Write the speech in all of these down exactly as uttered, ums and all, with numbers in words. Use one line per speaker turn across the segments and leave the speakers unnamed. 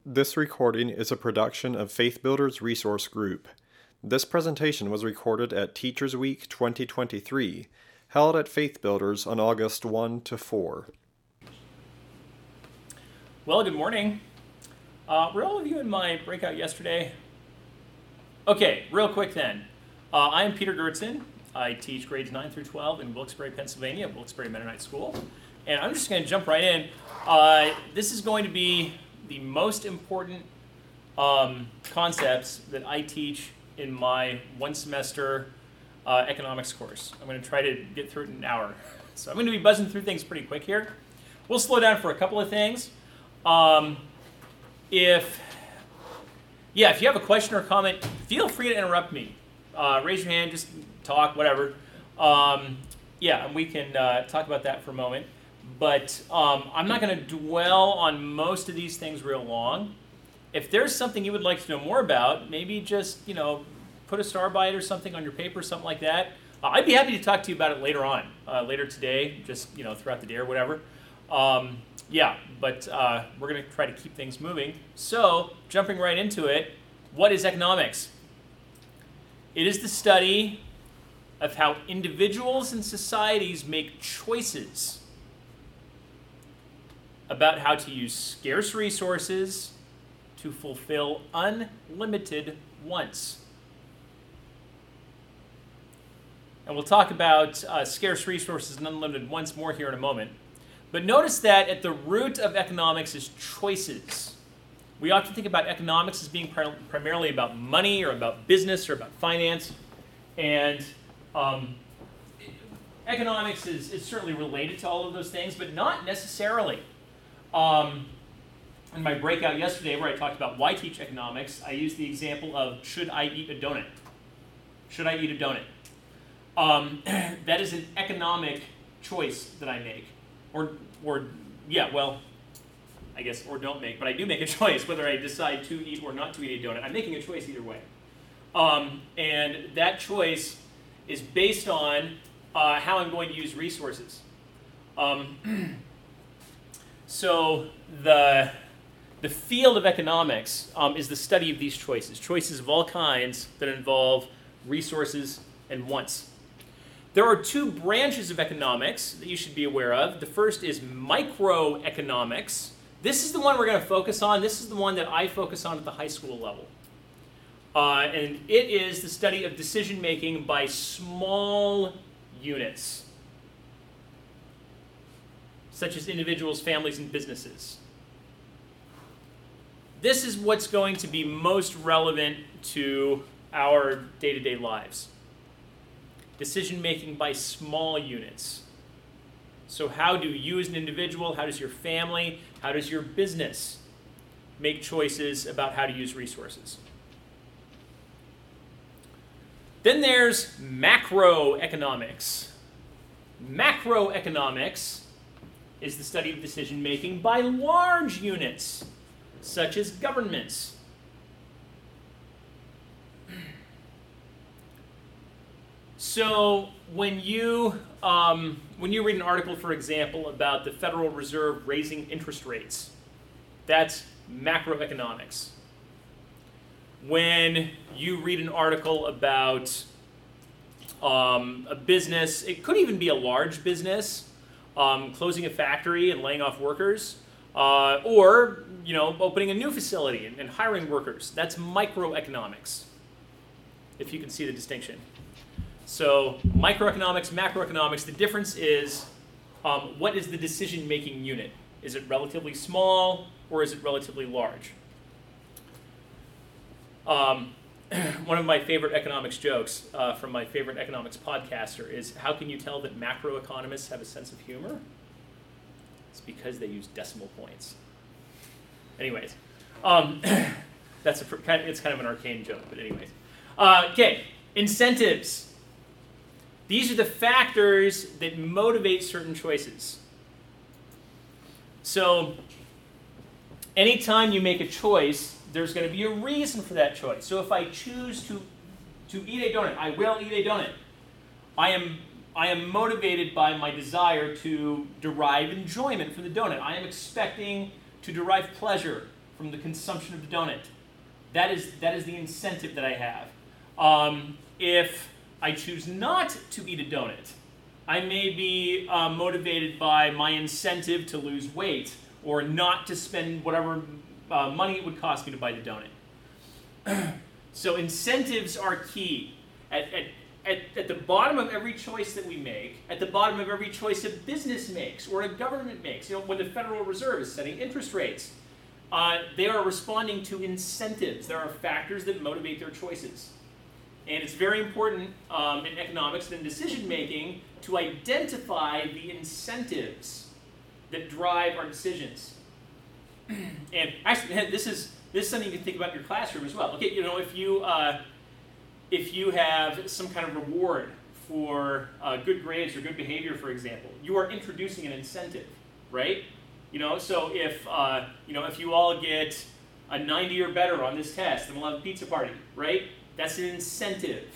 This recording is a production of Faith Builders Resource Group. This presentation was recorded at Teachers Week twenty twenty-three, held at Faith Builders on August first to fourth.
Well, good morning. Uh, were all of you in my breakout yesterday? Okay, real quick then. Uh, I am Peter Gertzen. I teach grades nine through twelve in Wilkes-Barre, Pennsylvania, at Wilkes-Barre Mennonite School. And I'm just going to jump right in. Uh, this is going to be the most important um, concepts that I teach in my one semester uh, economics course. I'm going to try to get through it in an hour. So I'm going to be buzzing through things pretty quick here. We'll slow down for a couple of things. Um, if, yeah, if you have a question or comment, feel free to interrupt me. Uh, raise your hand, just talk, whatever. Um, yeah, and we can uh, talk about that for a moment. But um, I'm not going to dwell on most of these things real long. If there's something you would like to know more about, maybe just, you know, put a star by it or something on your paper, something like that. Uh, I'd be happy to talk to you about it later on, uh, later today, just, you know, throughout the day or whatever. Um, yeah, but uh, we're going to try to keep things moving. So, jumping right into it, what is economics? It is the study of how individuals and societies make choices about how to use scarce resources to fulfill unlimited wants. And we'll talk about uh, scarce resources and unlimited wants more here in a moment. But notice that at the root of economics is choices. We often think about economics as being prim- primarily about money or about business or about finance. And um, economics is, is certainly related to all of those things, but not necessarily. Um, in my breakout yesterday where I talked about why teach economics, I used the example of should I eat a donut? Should I eat a donut? Um, that is an economic choice that I make. Or, or yeah, well, I guess, or don't make, but I do make a choice whether I decide to eat or not to eat a donut. I'm making a choice either way. Um, and that choice is based on uh, how I'm going to use resources. Um, So the, the field of economics um, is the study of these choices, choices of all kinds that involve resources and wants. There are two branches of economics that you should be aware of. The first is microeconomics. This is the one we're going to focus on. This is the one that I focus on at the high school level. Uh, and it is the study of decision making by small units, such as individuals, families, and businesses. This is what's going to be most relevant to our day-to-day lives. Decision-making by small units. So how do you as an individual, how does your family, how does your business make choices about how to use resources? Then there's macroeconomics. Macroeconomics is the study of decision-making by large units, such as governments. So when you, um, when you read an article, for example, about the Federal Reserve raising interest rates, that's macroeconomics. When you read an article about um, a business, it could even be a large business, Um, closing a factory and laying off workers, uh, or you know, opening a new facility and, and hiring workers. That's microeconomics, if you can see the distinction. So microeconomics, macroeconomics, the difference is um, what is the decision-making unit? Is it relatively small or is it relatively large? Um, one of my favorite economics jokes uh, from my favorite economics podcaster is, how can you tell that macroeconomists have a sense of humor? It's because they use decimal points. Anyways, um, that's a, it's kind of an arcane joke, but anyways. Uh, okay, incentives. These are the factors that motivate certain choices. So anytime you make a choice, there's going to be a reason for that choice. So if I choose to, to eat a donut, I will eat a donut. I am I am motivated by my desire to derive enjoyment from the donut. I am expecting to derive pleasure from the consumption of the donut. That is, that is the incentive that I have. Um, if I choose not to eat a donut, I may be uh, motivated by my incentive to lose weight or not to spend whatever uh, money it would cost me to buy the donut. So incentives are key. At, at, at, at the bottom of every choice that we make, at the bottom of every choice a business makes or a government makes, you know, when the Federal Reserve is setting interest rates, uh, they are responding to incentives. There are factors that motivate their choices. And it's very important um, in economics and in decision making to identify the incentives that drive our decisions. And actually, this is this is something you can think about in your classroom as well. Okay, you know, if you uh, if you have some kind of reward for uh, good grades or good behavior, for example, you are introducing an incentive, right? You know, so if uh, you know if you all get a ninety or better on this test, then we'll have a pizza party, right? That's an incentive.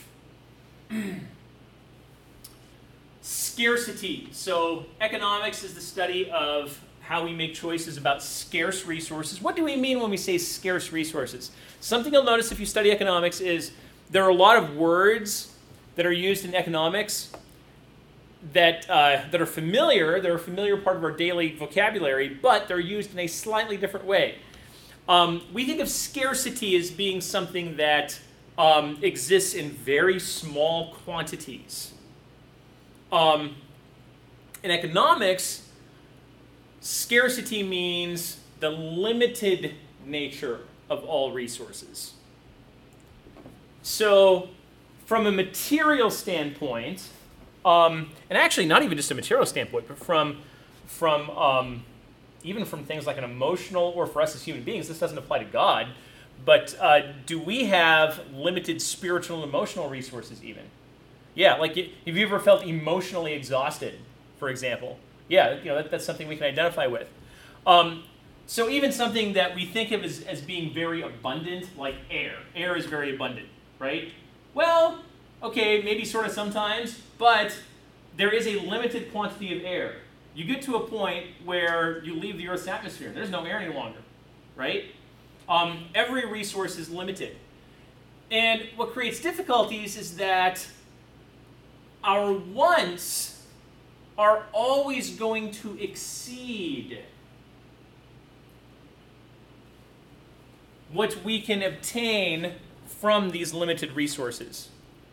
Scarcity. So economics is the study of how we make choices about scarce resources. What do we mean when we say scarce resources? Something you'll notice if you study economics is there are a lot of words that are used in economics that, uh, that are familiar. They're a familiar part of our daily vocabulary, but they're used in a slightly different way. Um, we think of scarcity as being something that Um, exists in very small quantities. Um, in economics, scarcity means the limited nature of all resources. So, from a material standpoint, um, and actually not even just a material standpoint, but from, from um, even from things like an emotional, or for us as human beings, this doesn't apply to God, but uh, do we have limited spiritual and emotional resources even? Yeah, like have you ever felt emotionally exhausted, for example? Yeah, you know that, that's something we can identify with. Um, so even something that we think of as, as being very abundant, like air. Air is very abundant, right? Well, okay, maybe sort of sometimes, but there is a limited quantity of air. You get to a point where you leave the Earth's atmosphere. There's no air any longer, right? Um, every resource is limited. And what creates difficulties is that our wants are always going to exceed what we can obtain from these limited resources.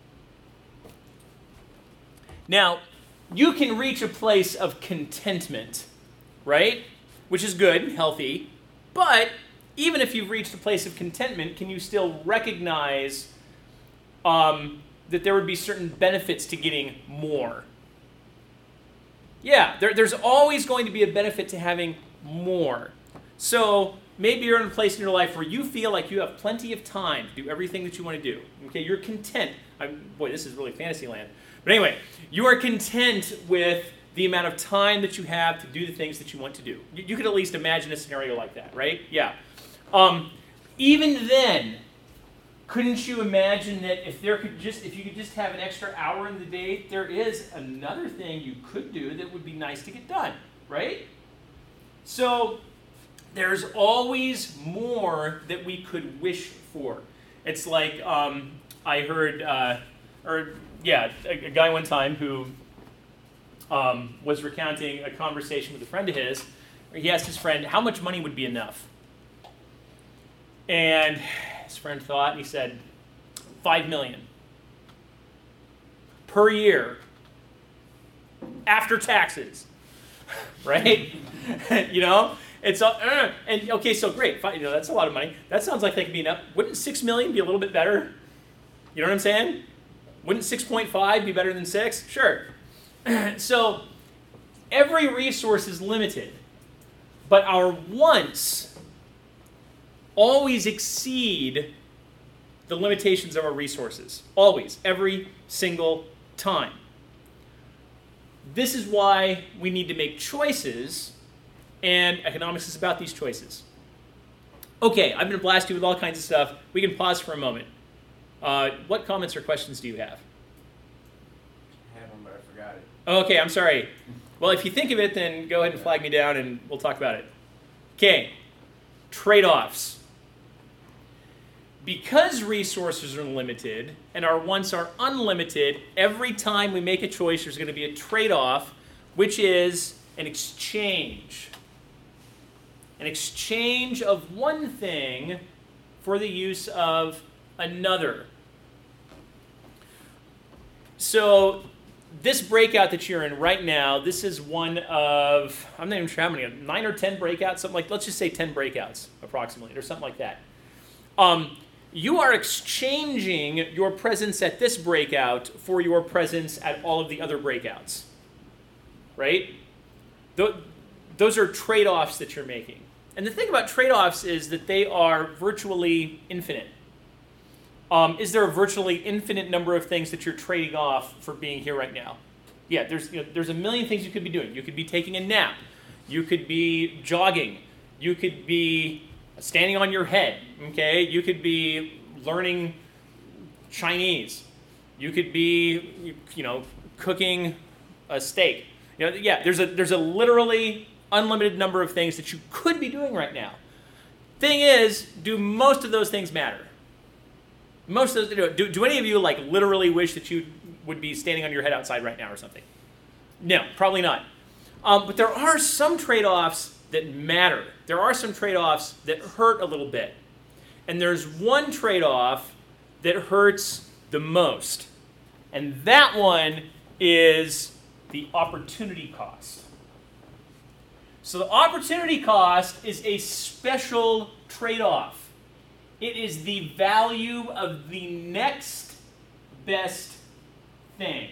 Now, you can reach a place of contentment, right? Which is good and healthy, but even if you've reached a place of contentment, can you still recognize um, that there would be certain benefits to getting more? Yeah, there, there's always going to be a benefit to having more. So maybe you're in a place in your life where you feel like you have plenty of time to do everything that you want to do. Okay, you're content. I'm, boy, this is really fantasy land. But anyway, you are content with the amount of time that you have to do the things that you want to do. You, you could at least imagine a scenario like that, right? Yeah. Um, even then, couldn't you imagine that if there could just, if you could just have an extra hour in the day, there is another thing you could do that would be nice to get done, right? So there's always more that we could wish for. It's like um, I heard, uh, or yeah, a, a guy one time who um, was recounting a conversation with a friend of his. Where he asked his friend, how much money would be enough? And his friend thought, and he said, five million per year after taxes, right? You know, it's all, uh, and okay, so great, fine, you know, that's a lot of money. That sounds like that could be enough. Wouldn't six million be a little bit better? You know what I'm saying? Wouldn't six point five be better than six? Sure. So every resource is limited, but our wants always exceed the limitations of our resources. Always. Every single time. This is why we need to make choices, and economics is about these choices. Okay, I've been blasting you with all kinds of stuff. We can pause for a moment. Uh, what comments or questions do you have?
I have them, but I forgot it.
Okay, I'm sorry. Well, if you think of it, then go ahead and flag me down and we'll talk about it. Okay. trade-offs. Because resources are limited and our wants are unlimited, every time we make a choice, there's going to be a trade-off, which is an exchange. An exchange of one thing for the use of another. So this breakout that you're in right now, this is one of, I'm not even sure how many, nine or ten breakouts, something like, let's just say ten breakouts, approximately, or something like that. Um, you are exchanging your presence at this breakout for your presence at all of the other breakouts, right? Th- those are trade-offs that you're making. And the thing about trade-offs is that they are virtually infinite. Um, is there a virtually infinite number of things that you're trading off for being here right now? Yeah, there's you know, there's a million things you could be doing. You could be taking a nap. You could be jogging. You could be standing on your head. Okay, you could be learning Chinese. You could be you know cooking a steak. You know, yeah, there's a there's a literally unlimited number of things that you could be doing right now. Thing is, do most of those things matter? Most of those, do, do any of you like literally wish that you would be standing on your head outside right now or something? No, probably not. Um, but there are some trade-offs that matter. There are some trade-offs that hurt a little bit. And there's one trade-off that hurts the most. And that one is the opportunity cost. So the opportunity cost is a special trade-off. It is the value of the next best thing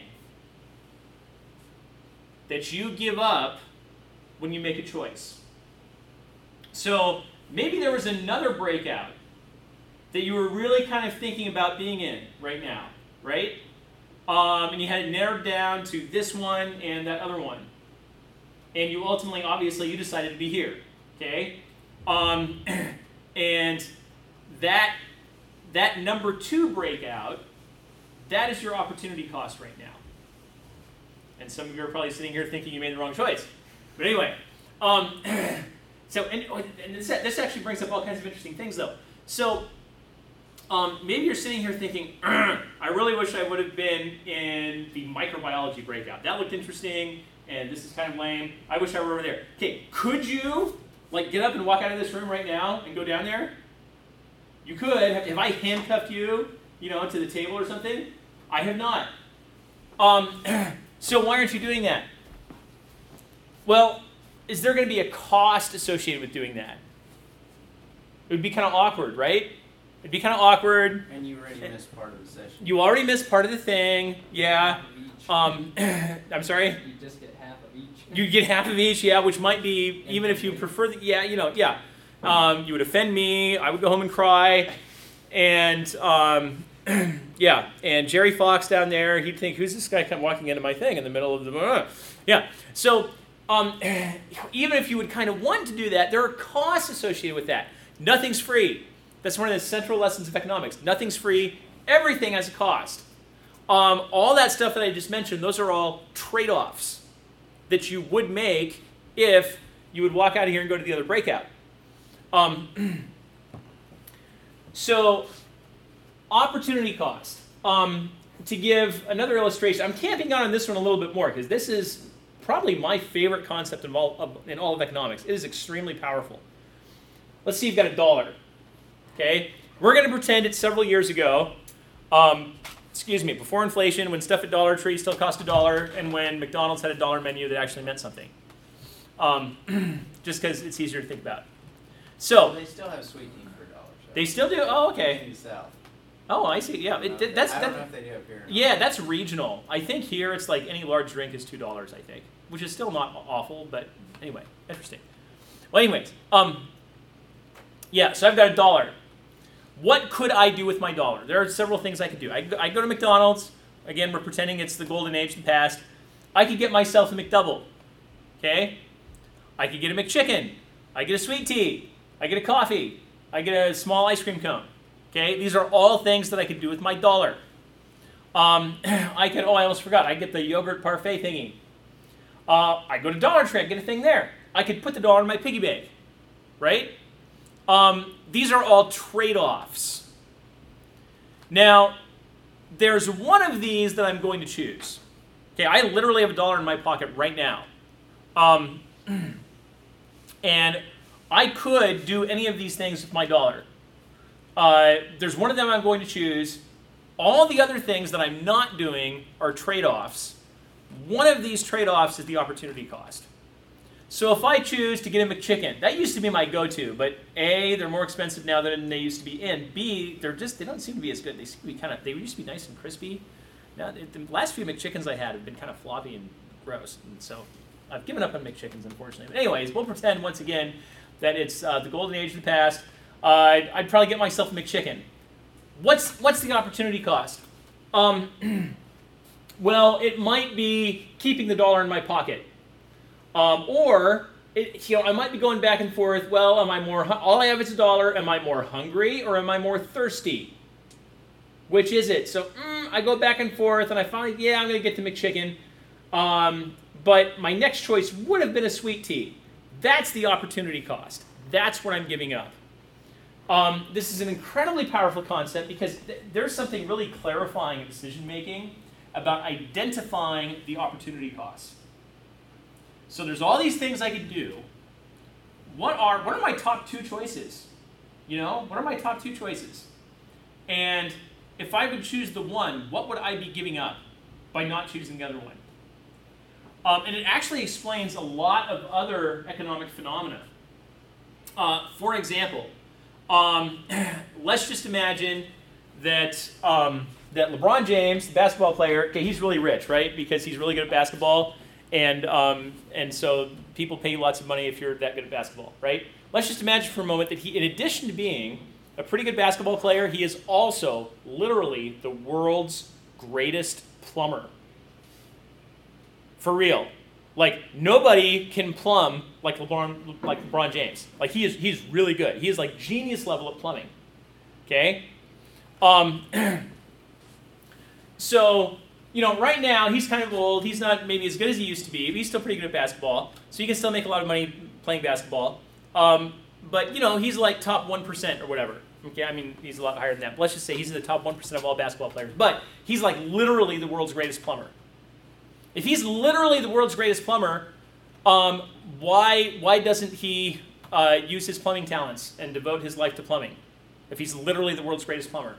that you give up when you make a choice. So maybe there was another breakout that you were really kind of thinking about being in right now, right? Um, and you had it narrowed down to this one and that other one. And you ultimately, obviously, you decided to be here, okay? Um, and that that number two breakout, that is your opportunity cost right now. And some of you are probably sitting here thinking you made the wrong choice. But anyway, um, so and, and this, this actually brings up all kinds of interesting things, though. So um, maybe you're sitting here thinking, I really wish I would have been in the microbiology breakout. That looked interesting, and this is kind of lame. I wish I were over there. Okay, could you like get up and walk out of this room right now and go down there? You could. Have I handcuffed you, you know, to the table or something? I have not. Um, so why aren't you doing that? Well, is there going to be a cost associated with doing that? It would be kind of awkward, right? It'd be kind of awkward.
And you already missed part of the session.
You already missed part of the thing. Yeah. Um, I'm sorry?
You just get half of each.
You get half of each, yeah, which might be, even if you prefer, the, yeah, you know, yeah. Um, you would offend me, I would go home and cry, and um, yeah, and Jerry Fox down there, he'd think, who's this guy come walking into my thing in the middle of the, uh, yeah. So um, even if you would kind of want to do that, there are costs associated with that. Nothing's free. That's one of the central lessons of economics. Nothing's free. Everything has a cost. Um, all that stuff that I just mentioned, those are all trade-offs that you would make if you would walk out of here and go to the other breakout. Um, so, opportunity cost. Um, to give another illustration, I'm camping out on this one a little bit more because this is probably my favorite concept in all, of, in all of economics. It is extremely powerful. Let's see, you've got a dollar. Okay, we're going to pretend it's several years ago. Um, excuse me, before inflation, when stuff at Dollar Tree still cost a dollar, and when McDonald's had a dollar menu that actually meant something. Um, just because it's easier to think about. So
Well, they still have sweet tea for a dollar. So.
they still do. Oh, okay.
In the South.
Oh, I see. Yeah, it, that's
I don't
that,
know if they do up here. or not.
yeah, that's regional. I think here it's like any large drink is two dollars. I think, which is still not awful, but anyway, interesting. Well, anyways, um, yeah. So I've got a dollar. What could I do with my dollar? There are several things I could do. I go, I go to McDonald's. Again, we're pretending it's the golden age of the past. I could get myself a McDouble. Okay. I could get a McChicken. I get a sweet tea. I get a coffee. I get a small ice cream cone. Okay, these are all things that I could do with my dollar. Um, I could, oh, I almost forgot. I get the yogurt parfait thingy. Uh, I go to Dollar Tree. I get a thing there. I could put the dollar in my piggy bank, right? Um, these are all trade-offs. Now, there's one of these that I'm going to choose. Okay, I literally have a dollar in my pocket right now. Um, and I could do any of these things with my dollar. Uh, there's one of them I'm going to choose. All the other things that I'm not doing are trade-offs. One of these trade-offs is the opportunity cost. So if I choose to get a McChicken, that used to be my go-to, but A, they're more expensive now than they used to be, and B, they're just, they don't seem to be as good. They seem to be kind of, they used to be nice and crispy. Now, the last few McChickens I had have been kind of floppy and gross, and so I've given up on McChickens, unfortunately. But anyways, we'll pretend once again that it's uh, the golden age of the past. Uh, I'd, I'd probably get myself a McChicken. What's what's the opportunity cost? Um, well, it might be keeping the dollar in my pocket. Um, or, it, you know, I might be going back and forth, well, am I more, all I have is a dollar, am I more hungry or am I more thirsty? Which is it? So, mm, I go back and forth and I finally, yeah, I'm going to get the McChicken. Um, but my next choice would have been a sweet tea. That's the opportunity cost. That's what I'm giving up. Um, this is an incredibly powerful concept because th- there's something really clarifying in decision making about identifying the opportunity cost. So there's all these things I could do. What are what are my top two choices? You know, what are my top two choices? And if I would choose the one, what would I be giving up by not choosing the other one? Um, and it actually explains a lot of other economic phenomena. Uh, for example, um, let's just imagine that um, that LeBron James, the basketball player, okay, he's really rich, right? Because he's really good at basketball. And um, and so people pay you lots of money if you're that good at basketball, right? Let's just imagine for a moment that he, in addition to being a pretty good basketball player, he is also literally the world's greatest plumber. For real. Like, nobody can plumb like LeBron, like LeBron James. Like, he is he's really good. He is like genius level at plumbing. Okay? Um, so... You know, right now, he's kind of old. He's not maybe as good as he used to be, but he's still pretty good at basketball. So he can still make a lot of money playing basketball. Um, but, you know, he's like top one percent or whatever. Okay, I mean, he's a lot higher than that. But let's just say he's in the top one percent of all basketball players. But he's like literally the world's greatest plumber. If he's literally the world's greatest plumber, um, why, why doesn't he uh, use his plumbing talents and devote his life to plumbing? If he's literally the world's greatest plumber.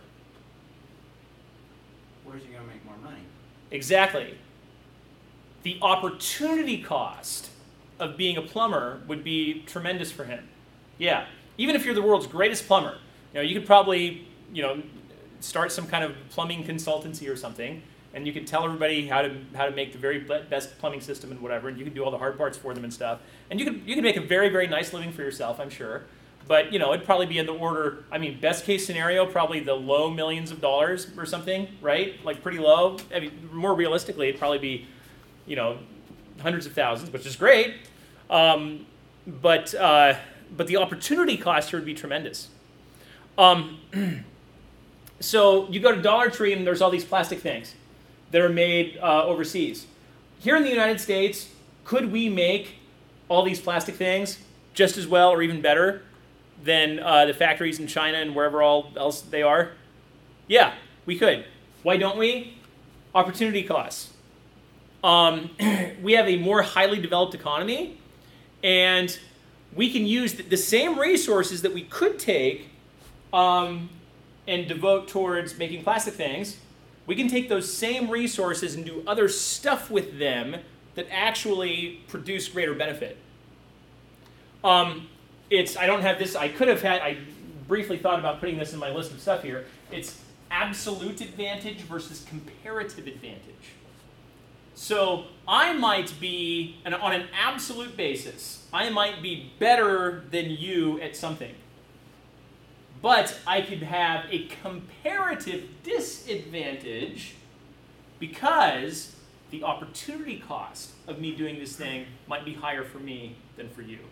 Where's he going to make more money?
Exactly. The opportunity cost of being a plumber would be tremendous for him. Yeah. Even if you're the world's greatest plumber, you know, you could probably, you know, start some kind of plumbing consultancy or something, and you could tell everybody how to how to make the very best plumbing system and whatever, and you could do all the hard parts for them and stuff. And you could you could make a very, very nice living for yourself, I'm sure. But, you know, it'd probably be in the order, I mean, best case scenario, probably the low millions of dollars or something, right? Like pretty low. I mean, more realistically, it'd probably be, you know, hundreds of thousands, which is great. Um, but uh, but the opportunity cost here would be tremendous. Um, so you go to Dollar Tree and there's all these plastic things that are made uh, overseas. Here in the United States, could we make all these plastic things just as well or even better than uh, the factories in China and wherever all else they are? Yeah, we could. Why don't we? Opportunity costs. Um, we have a more highly developed economy, and we can use the, the same resources that we could take um, and devote towards making plastic things. We can take those same resources and do other stuff with them that actually produce greater benefit. Um, It's, I don't have this, I could have had, I briefly thought about putting this in my list of stuff here. It's absolute advantage versus comparative advantage. So I might be, and on an absolute basis, I might be better than you at something. But I could have a comparative disadvantage because the opportunity cost of me doing this thing might be higher for me than for you.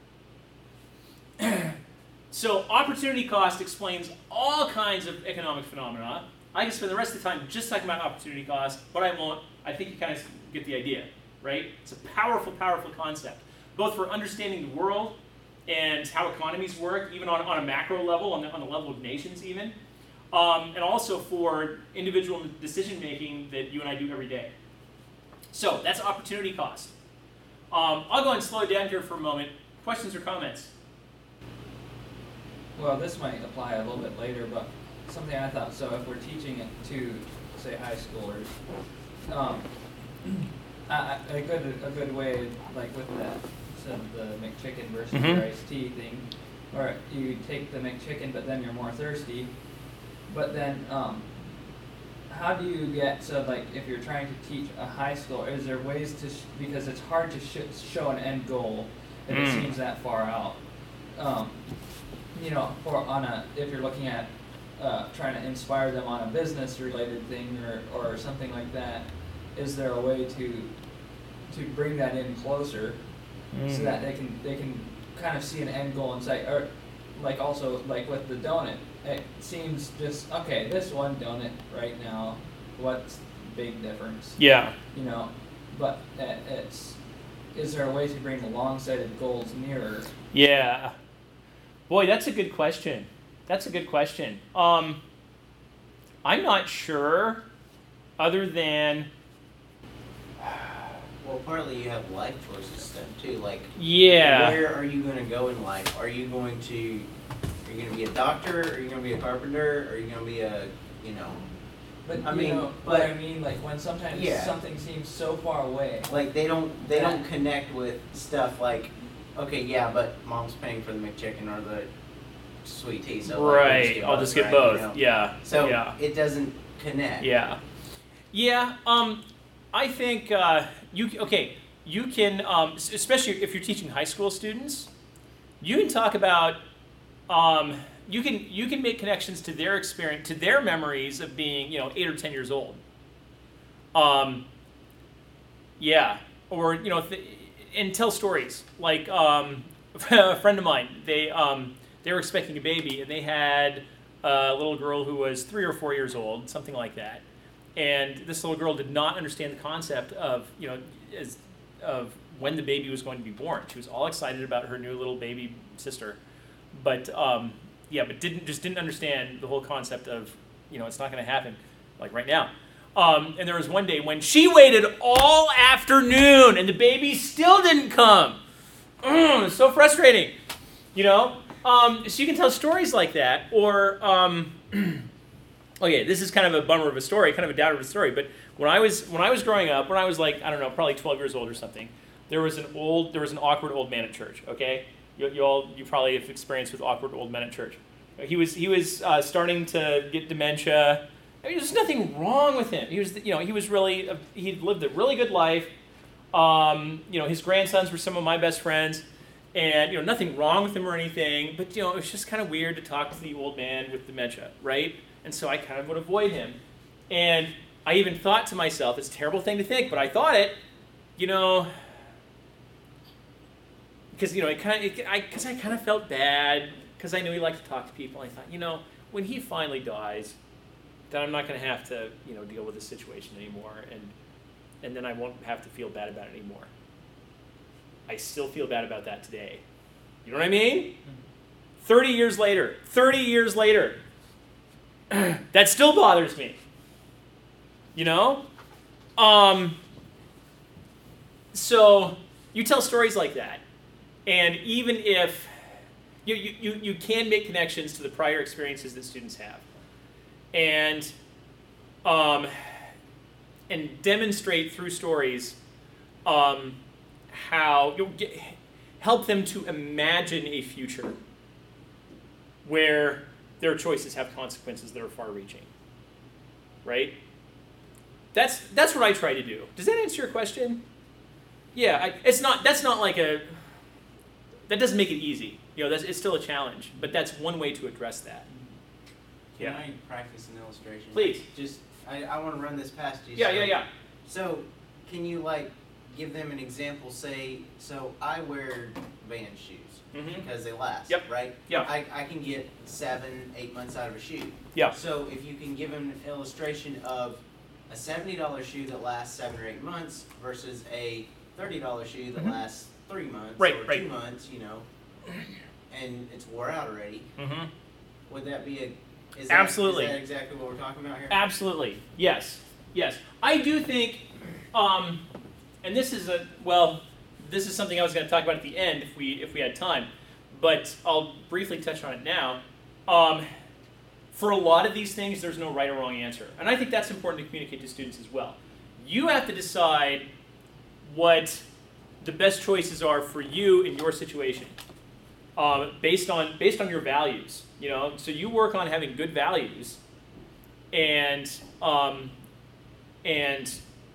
So opportunity cost explains all kinds of economic phenomena. I can spend the rest of the time just talking about opportunity cost, but I won't. I think you kind of get the idea, right? It's a powerful, powerful concept, both for understanding the world and how economies work, even on, on a macro level, on the, on the level of nations even, um, and also for individual decision making that you and I do every day. So that's opportunity cost. Um, I'll go and slow it down here for a moment. Questions or comments?
Well, this might apply a little bit later, but something I thought, so if we're teaching it to, say, high schoolers, um, a, a good a good way, like with that, so the McChicken versus
Mm-hmm.
your iced tea thing, or you take the McChicken, but then you're more thirsty, but then, um, how do you get, so like if you're trying to teach a high school, is there ways to, sh- because it's hard to sh- show an end goal if
Mm.
it seems that far out. Um, you know, or on a, if you're looking at uh, trying to inspire them on a business related thing or, or something like that, is there a way to to bring that in closer
Mm.
so that they can they can kind of see an end goal and say, or like also like with the donut, it seems just okay, this one donut right now, what's the big difference?
Yeah.
You know, but it, it's is there a way to bring the long-sighted goals nearer?
Yeah. Boy, that's a good question. That's a good question. Um, I'm not sure, other than,
Well, partly you have life choices stuff too. Like,
yeah.
where are you going to go in life? Are you going to, are you going to be a doctor? Are you going to be a carpenter? Are you going to be a, you know,
But
I
you
mean,
know
but-
what I mean, like when sometimes
Yeah.
something seems so far away.
like they don't they
Yeah.
don't connect with stuff like, okay, yeah, but mom's paying for the McChicken or the sweet tea, so like, we'll
Right. I'll
both,
just get
right,
both.
you know?
Yeah.
So
yeah.
it doesn't connect.
Yeah. Yeah. Um, I think uh, you okay. You can, um, s- especially if you're teaching high school students, you can talk about. Um, you can you can make connections to their experience, to their memories of being, you know, eight or ten years old. Um, yeah, or you know, th- and tell stories. Like um, a friend of mine, they um, they were expecting a baby, and they had a little girl who was three or four years old, something like that. And this little girl did not understand the concept of, you know, as, of when the baby was going to be born. She was all excited about her new little baby sister, but um, yeah, but didn't just didn't understand the whole concept of, you know, it's not going to happen like right now. Um, and there was one day when she waited all afternoon and the baby still didn't come. Mm, so frustrating, you know. Um, so you can tell stories like that, or um, okay, this is kind of a bummer of a story, kind of a downer of a story. But when I was when I was growing up, when I was like I don't know, probably twelve years old or something, there was an old there was an awkward old man at church. Okay, you, you all you probably have experience with awkward old men at church. He was he was uh, starting to get dementia. I mean, there's nothing wrong with him. He was you know he was really uh, he'd lived a really good life. Um, you know, his grandsons were some of my best friends. And, you know, nothing wrong with him or anything, but, you know, it was just kind of weird to talk to the old man with dementia, right? And so I kind of would avoid him. And I even thought to myself, it's a terrible thing to think, but I thought it, you know, because, you know, it kind of, it, I, because I kind of felt bad, because I knew he liked to talk to people. I thought, you know, when he finally dies, then I'm not going to have to, you know, deal with this situation anymore, and and then I won't have to feel bad about it anymore. I still feel bad about that today. You know what I mean? thirty years later, thirty years later, that still bothers me. You know? Um, so you tell stories like that. And even if you, you, you, you can make connections to the prior experiences that students have. And um, and demonstrate through stories um, how you get, help them to imagine a future where their choices have consequences that are far-reaching, right? That's that's what I try to do. Does that answer your question? Yeah, I, it's not. That's not like a. That doesn't make it easy. You know, that's it's still a challenge, but that's one way to address that.
Can
Yeah.
I practice an illustration?
Please.
Just, I, I want to run this past you.
Yeah,
so,
yeah, yeah.
So, can you, like, give them an example? Say, so I wear Vans shoes
Mhm.
because they last,
Yep.
right?
Yeah.
I, I can get seven, eight months out of a shoe.
Yeah.
So, if you can give them an illustration of a seventy dollars shoe that lasts seven or eight months versus a thirty dollars shoe that
Mhm.
lasts three months
Right,
or
right.
two months, you know, and it's wore out already,
Mm-hmm.
would that be a? Is
Absolutely.
That, is that exactly what we're talking about here?
Absolutely. Yes. Yes. I do think, um, and this is a well, this is something I was going to talk about at the end if we if we had time, but I'll briefly touch on it now. Um, for a lot of these things, there's no right or wrong answer, and I think that's important to communicate to students as well. You have to decide what the best choices are for you in your situation, uh, based on based on your values. You know, so you work on having good values, and um, and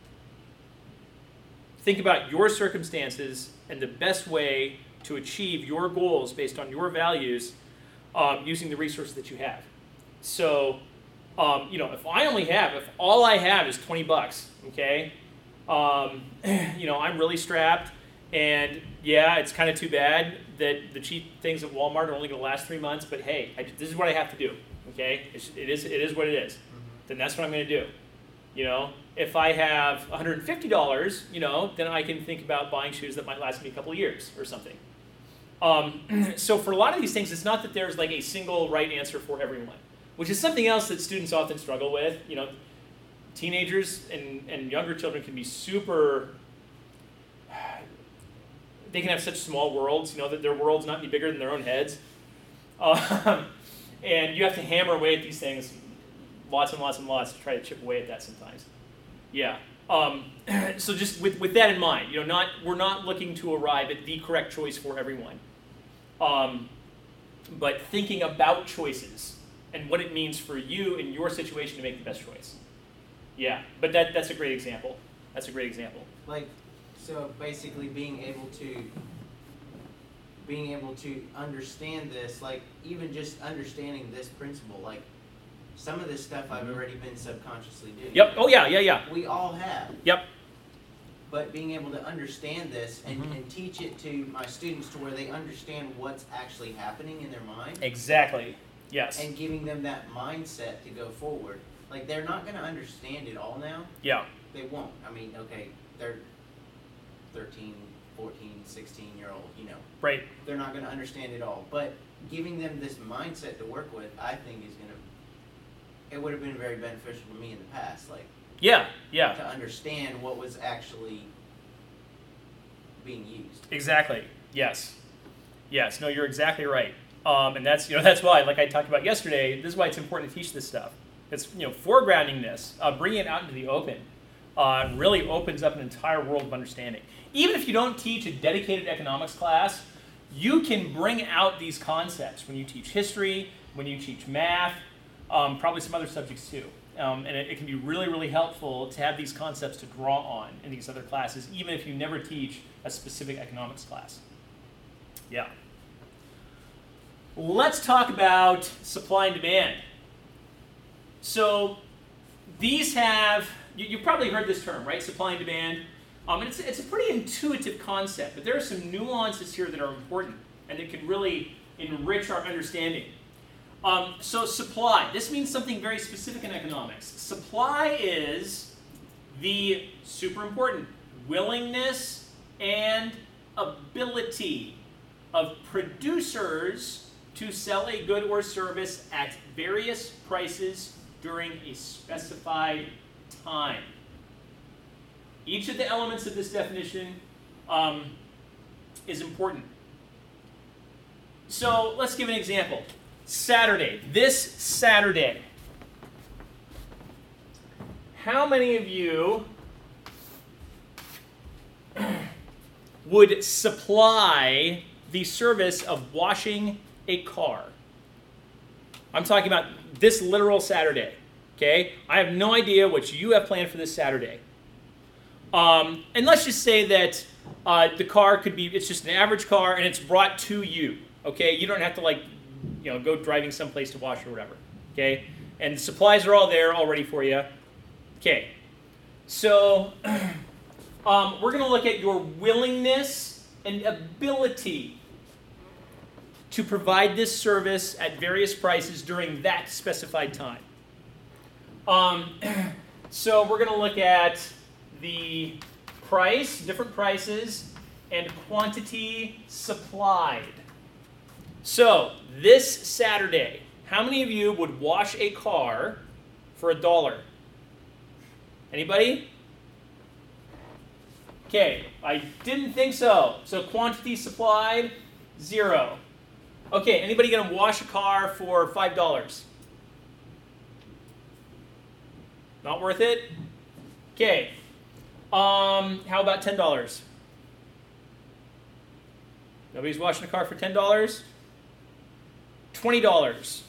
think about your circumstances and the best way to achieve your goals based on your values, um, using the resources that you have. So, um, you know, if I only have, if all I have is twenty bucks, okay, um, you know, I'm really strapped, and yeah, it's kind of too bad that the cheap things at Walmart are only going to last three months, but hey, I, this is what I have to do, okay? It's, it is it is what it is. Mm-hmm. Then that's what I'm going to do. You know, if I have one hundred fifty dollars, you know, then I can think about buying shoes that might last me a couple of years or something. Um, so for a lot of these things, it's not that there's like a single right answer for everyone, which is something else that students often struggle with. You know, teenagers and, and younger children can be super, they can have such small worlds, you know, that their world's not any bigger than their own heads. Um, and you have to hammer away at these things lots and lots and lots to try to chip away at that sometimes. Yeah. Um, so just with, with that in mind, you know, not we're not looking to arrive at the correct choice for everyone. Um, but thinking about choices and what it means for you in your situation to make the best choice. Yeah, but that that's a great example. That's a great example.
Like, so basically being able to, being able to understand this, like even just understanding this principle, like some of this stuff I've already been subconsciously doing.
Yep. Oh yeah, yeah, yeah.
We all have.
Yep.
But being able to understand this and,
Mm-hmm.
and teach it to my students to where they understand what's actually happening in their mind.
Exactly. Yes.
And giving them that mindset to go forward. Like, they're not going to understand it all now.
Yeah.
They won't. I mean, okay, they're thirteen, fourteen, sixteen year old, you know.
Right.
They're not going to understand it all. But giving them this mindset to work with, I think is going to, it would have been very beneficial to me in the past. Like,
Yeah. Yeah.
to understand what was actually being used.
Exactly. Yes. Yes. No, you're exactly right. Um, and that's you know that's why, like I talked about yesterday, this is why it's important to teach this stuff. It's you know foregrounding this, uh, bringing it out into the open, uh, really opens up an entire world of understanding. Even if you don't teach a dedicated economics class, you can bring out these concepts when you teach history, when you teach math, um, probably some other subjects too. Um, and it, it can be really, really helpful to have these concepts to draw on in these other classes, even if you never teach a specific economics class. Yeah. Let's talk about supply and demand. So these have, you, you've probably heard this term, right? Supply and demand. Um, and it's, it's a pretty intuitive concept, but there are some nuances here that are important and that can really enrich our understanding. Um, so supply, this means something very specific in economics. Supply is the super important willingness and ability of producers to sell a good or service at various prices during a specified time. Each of the elements of this definition um, is important. So let's give an example. Saturday, this Saturday. How many of you would supply the service of washing a car? I'm talking about this literal Saturday, okay? I have no idea what you have planned for this Saturday. Um, and let's just say that uh, the car could be, it's just an average car and it's brought to you, okay? You don't have to like, you know, go driving someplace to wash or whatever, okay? And the supplies are all there, all ready for you. Okay, so um, we're going to look at your willingness and ability to provide this service at various prices during that specified time. Um, so we're going to look at the price, different prices, and quantity supplied. So, this Saturday, how many of you would wash a car for a dollar? Anybody? Okay, I didn't think so. So quantity supplied, zero. Okay, anybody gonna wash a car for five dollars? Not worth it? Okay. Um, how about ten dollars? Nobody's washing a car for ten dollars? twenty dollars.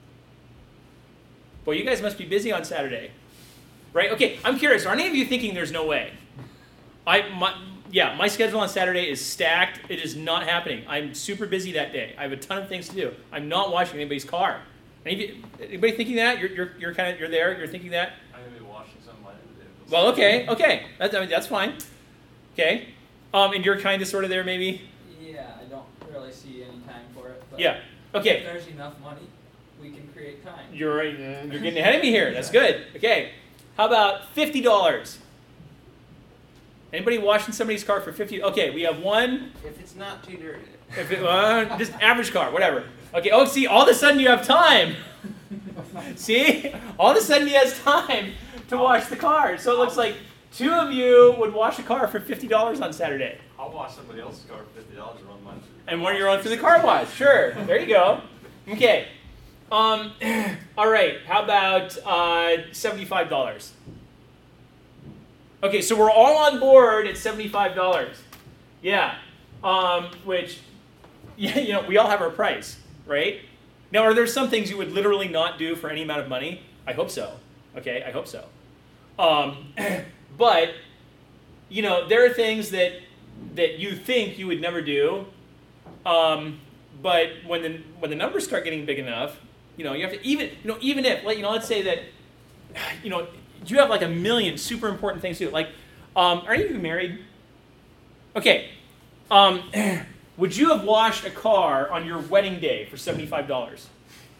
Boy, you guys must be busy on Saturday. Right? Okay, I'm curious. Are any of you thinking there's no way? I, my, yeah, my schedule on Saturday is stacked. It is not happening. I'm super busy that day. I have a ton of things to do. I'm not washing anybody's car. Any, anybody thinking that? You're, you're, you're kind of, you're there. You're thinking that.
I'm gonna be washing some of my vehicles.
Well, okay, okay. That's, I mean, that's fine. Okay. Um, and you're kind of sort of there, maybe.
Yeah, I don't really see any time for it. But
Yeah. Okay.
If there's enough money, we can create time.
You're you're getting ahead of me here. That's good. Okay. How about fifty dollars? Anybody washing somebody's car for fifty? Okay, we have one.
If it's not too dirty.
If it, uh, just average car, whatever. Okay. Oh, see, all of a sudden you have time. See, all of a sudden he has time to wash the car. So it looks like two of you would wash a car for fifty dollars on Saturday.
I'll wash somebody else's car for fifty dollars or on mine.
And one you're on for the car wash. Sure. There you go. Okay. Um, all right. How about uh, seventy-five dollars? Okay, so we're all on board at seventy-five dollars. Yeah. Um, which, yeah, you know, we all have our price, right? Now, are there some things you would literally not do for any amount of money? I hope so. Okay, I hope so. Um, but, you know, there are things that that you think you would never do. Um, but when the when the numbers start getting big enough, you know, you have to even you know even if like you know let's say that you know you have like a million super important things to do. Like, um, are any of you married? Okay, um, would you have washed a car on your wedding day for seventy-five dollars?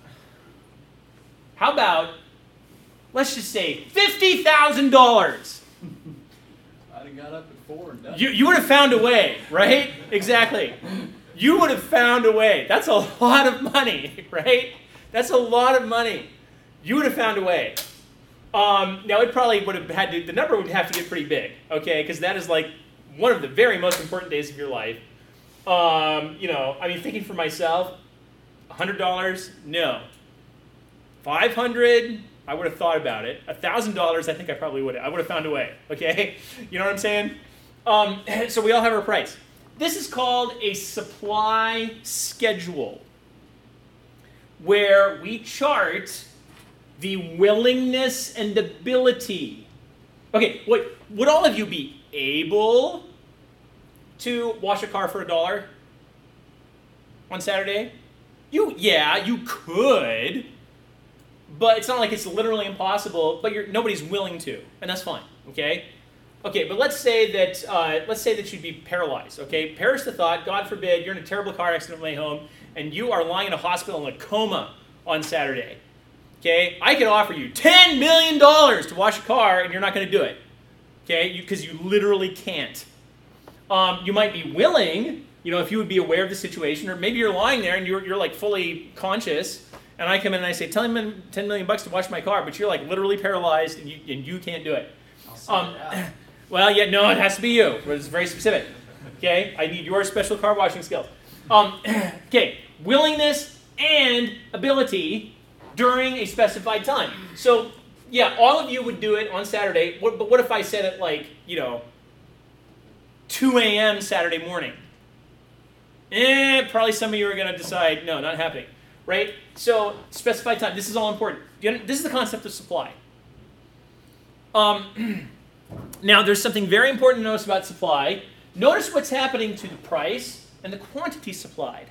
How about let's just say fifty thousand dollars?
I'd have got up at four and done.
You you would have found a way, right? Exactly. You would have found a way. That's a lot of money, right? That's a lot of money. You would have found a way. Um, now, it probably would have had to, the number would have to get pretty big, okay? Because that is like one of the very most important days of your life. Um, you know, I mean, thinking for myself, one hundred dollars, no. five hundred dollars, I would have thought about it. one thousand dollars, I think I probably would have. I would have found a way, okay? You know what I'm saying? Um, so we all have our price. This is called a supply schedule, where we chart the willingness and ability. Okay, what, would all of you be able to wash a car for a dollar on Saturday? You, yeah, you could, but it's not like it's literally impossible, but you're, nobody's willing to, and that's fine, okay? Okay, but let's say that uh, let's say that you'd be paralyzed. Okay, perish the thought. God forbid you're in a terrible car accident on the way home, and you are lying in a hospital in a coma on Saturday. Okay, I could offer you ten million dollars to wash a car, and you're not going to do it. Okay, because you, you literally can't. Um, you might be willing, you know, if you would be aware of the situation, or maybe you're lying there and you're you're like fully conscious, and I come in and I say, tell him ten million bucks to wash my car, but you're like literally paralyzed and you and you can't do it. Um, well, yeah, no, it has to be you. It's very specific. Okay, I need your special car washing skills. Um, okay, willingness and ability during a specified time. So, yeah, all of you would do it on Saturday. What, but what if I said it like, you know, two a.m. Saturday morning? Eh, probably some of you are going to decide, no, not happening, right? So, specified time. This is all important. This is the concept of supply. Um, now, there's something very important to notice about supply. Notice what's happening to the price and the quantity supplied.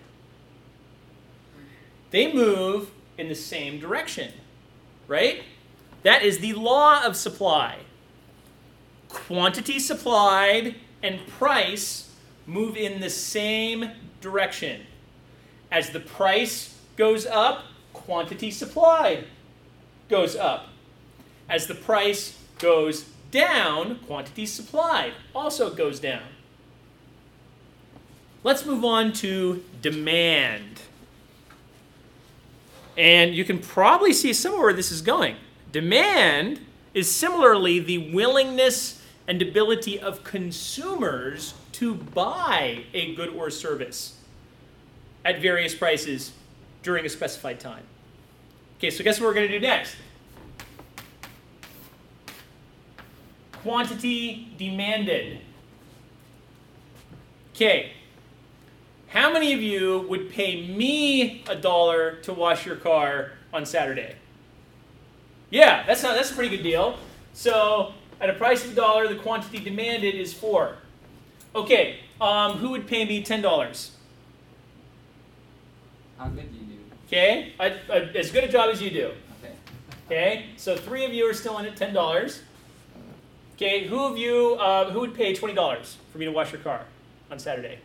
They move in the same direction, right? That is the law of supply. Quantity supplied and price move in the same direction. As the price goes up, quantity supplied goes up. As the price goes down, quantity supplied also goes down. Let's move on to demand. And you can probably see somewhere where this is going. Demand is similarly the willingness and ability of consumers to buy a good or service at various prices during a specified time. Okay, so guess what we're going to do next? Quantity demanded. Okay, how many of you would pay me a dollar to wash your car on Saturday? Yeah, that's not that's a pretty good deal. So at a price of a dollar, the quantity demanded is four. Okay, um, who would pay me ten dollars?
How good do you do?
Okay, I, I, as good a job as you do.
Okay.
Okay, so three of you are still in at ten dollars. Okay, who of you uh, who would pay twenty dollars for me to wash your car on Saturday?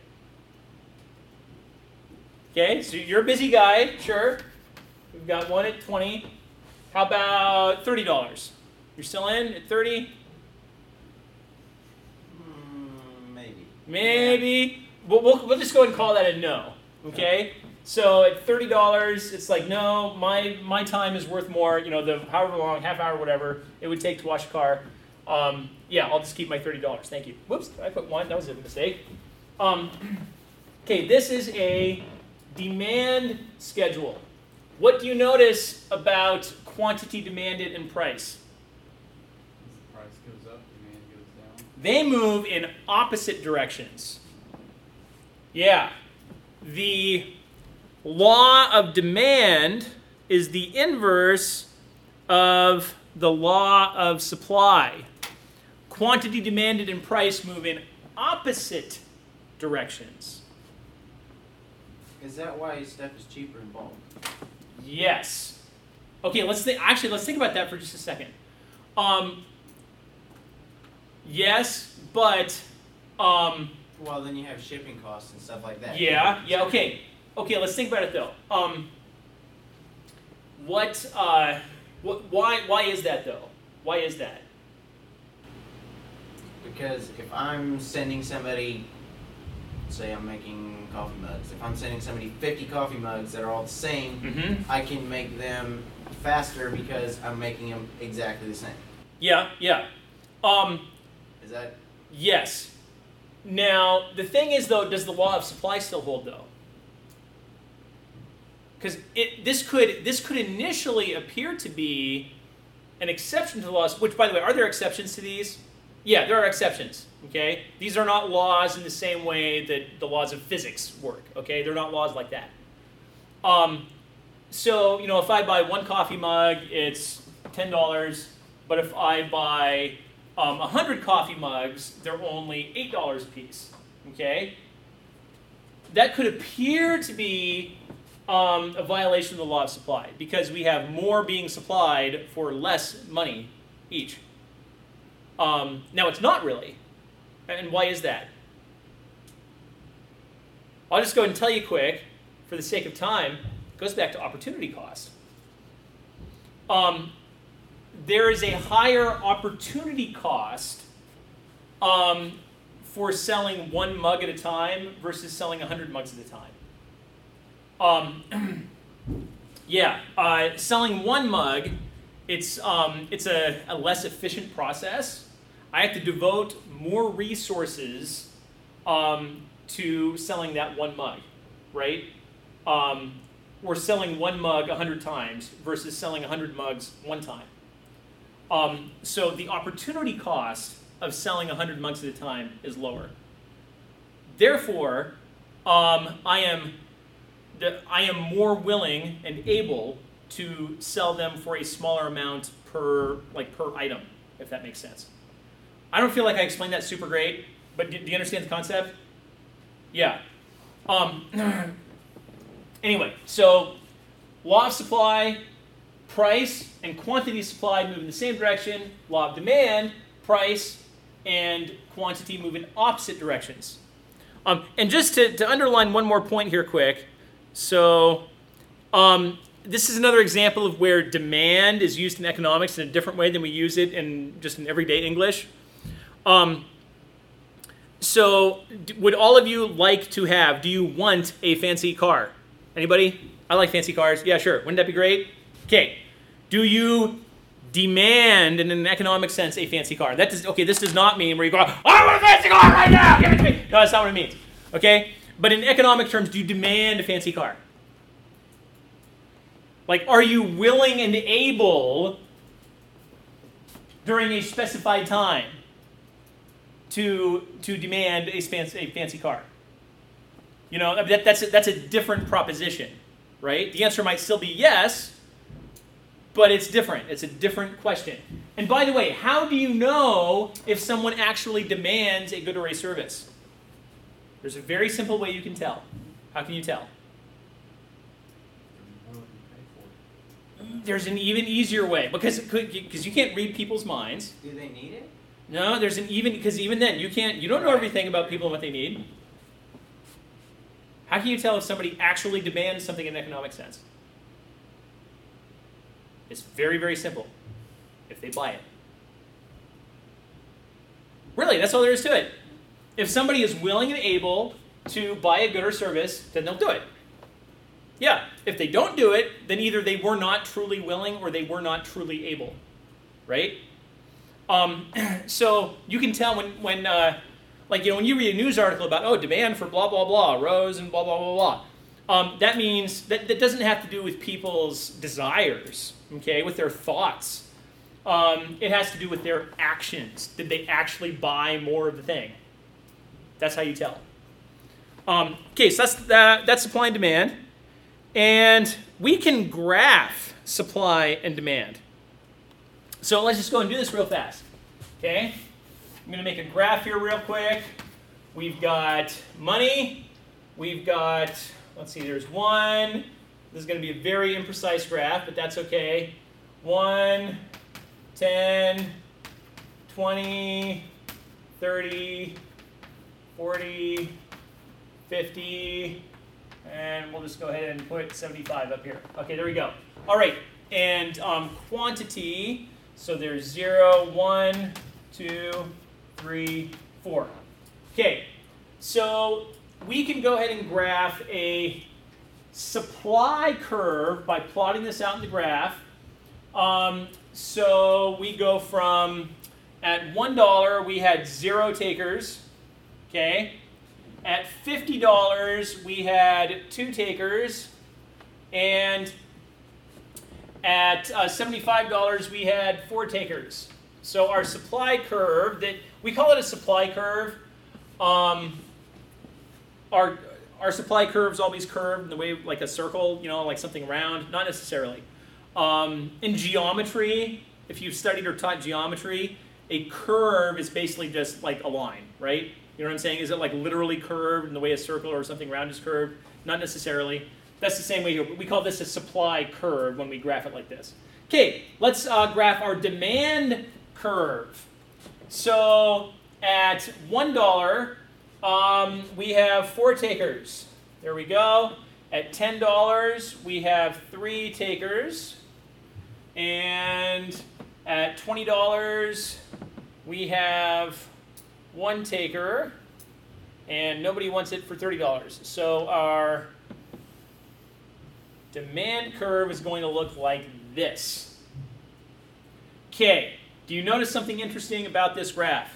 Okay, so you're a busy guy, sure. We've got one at twenty. How about thirty dollars? You're still in at thirty?
Mm, maybe.
Maybe. We'll, we'll, we'll just go ahead and call that a no. Okay? So at thirty dollars, it's like, no, my my time is worth more, you know, the however long, half hour, whatever it would take to wash a car. Um, yeah, I'll just keep my thirty dollars. Thank you. Whoops, I put one. That was a mistake. Um, okay, this is a demand schedule. What do you notice about quantity demanded and price?
As the price goes up, demand goes down.
They move in opposite directions. Yeah. The law of demand is the inverse of the law of supply. Quantity demanded and price move in opposite directions.
Is that why stuff is cheaper in bulk?
Yes. Okay, let's think, actually, let's think about that for just a second. Um, yes, but, um,
Well, then you have shipping costs and stuff like that.
yeah, yeah, okay. Okay, let's think about it though. Um, what, uh, what, why, why is that though? Why is that?
Because if I'm sending somebody, say I'm making coffee mugs, if I'm sending somebody fifty coffee mugs that are all the same,
Mm-hmm.
I can make them faster because I'm making them exactly the same.
Yeah, yeah. Um,
Is that?
yes. Now, the thing is though, does the law of supply still hold though? Because it this could this could initially appear to be an exception to the laws. Which, by the way, are there exceptions to these? Yeah, there are exceptions. Okay, these are not laws in the same way that the laws of physics work. Okay, they're not laws like that. Um, so you know, if I buy one coffee mug, it's ten dollars. But if I buy um, a hundred coffee mugs, they're only eight dollars a piece. Okay, that could appear to be Um, a violation of the law of supply because we have more being supplied for less money each. Um, now it's not really, and why is that? I'll just go ahead and tell you quick, for the sake of time. It goes back to opportunity cost. Um, there is a higher opportunity cost um, for selling one mug at a time versus selling a hundred mugs at a time. Um, yeah, uh, selling one mug, it's um, it's a, a less efficient process. I have to devote more resources um, to selling that one mug, right? Um, or selling one mug a hundred times versus selling a hundred mugs one time. Um, so the opportunity cost of selling a hundred mugs at a time is lower. Therefore, um, I am I am more willing and able to sell them for a smaller amount per like per item, if that makes sense. I don't feel like I explained that super great, but do, do you understand the concept? Yeah. Um, anyway, so law of supply, price, and quantity supply move in the same direction. Law of demand, price, and quantity move in opposite directions. Um, and just to, to underline one more point here quick, so um, this is another example of where demand is used in economics in a different way than we use it in just in everyday English. Um, so d- would all of you like to have, do you want a fancy car? Anybody? I like fancy cars. Yeah, sure. Wouldn't that be great? Okay. Do you demand, in an economic sense, a fancy car? That does, okay, this does not mean where you go, I want a fancy car right now! Give it to me! No, that's not what it means. Okay? But in economic terms, do you demand a fancy car? Like, are you willing and able, during a specified time, to to demand a fancy, a fancy car? You know, that, that's, a, that's a different proposition, right? The answer might still be yes, but it's different. It's a different question. And by the way, how do you know if someone actually demands a good or a service? There's a very simple way you can tell. How can you tell? There's an even easier way, because because you can't read people's minds.
Do they need it?
No, there's an even, because even then you can't, you don't know everything about people and what they need. How can you tell if somebody actually demands something in an economic sense? It's very, very simple. If they buy it. Really, that's all there is to it. If somebody is willing and able to buy a good or service, then they'll do it. Yeah, if they don't do it, then either they were not truly willing or they were not truly able, right? Um, so you can tell when, when uh, like, you know, when you read a news article about, oh, demand for blah, blah, blah, rose and blah, blah, blah, blah. Um, that means that, that doesn't have to do with people's desires, okay, with their thoughts. Um, it has to do with their actions. Did they actually buy more of the thing? That's how you tell. Um, okay, so that's, that, that's supply and demand. And we can graph supply and demand. So let's just go and do this real fast. Okay? I'm going to make a graph here real quick. We've got money. We've got, let's see, there's one. This is going to be a very imprecise graph, but that's okay. one, ten, twenty, thirty, forty, fifty, and we'll just go ahead and put seventy-five up here. Okay, there we go. All right, and um, quantity, so there's zero, one, two, three, four. Okay, so we can go ahead and graph a supply curve by plotting this out in the graph. Um, so we go from, at one dollar, we had zero takers, okay? At fifty dollars, we had two takers, and at uh, seventy-five dollars, we had four takers. So our supply curve, that we call it a supply curve. Um, our our supply curve's always curved in the way like a circle, you know, like something round. Not necessarily. Um, in geometry, if you've studied or taught geometry, a curve is basically just like a line, right? You know what I'm saying? Is it like literally curved in the way a circle or something round is curved? Not necessarily. That's the same way here. We call this a supply curve when we graph it like this. Okay, let's uh, graph our demand curve. So at one dollar, um, we have four takers. There we go. At ten dollars, we have three takers. And at twenty dollars, we have one taker, and nobody wants it for thirty dollars. So our demand curve is going to look like this. Okay, do you notice something interesting about this graph?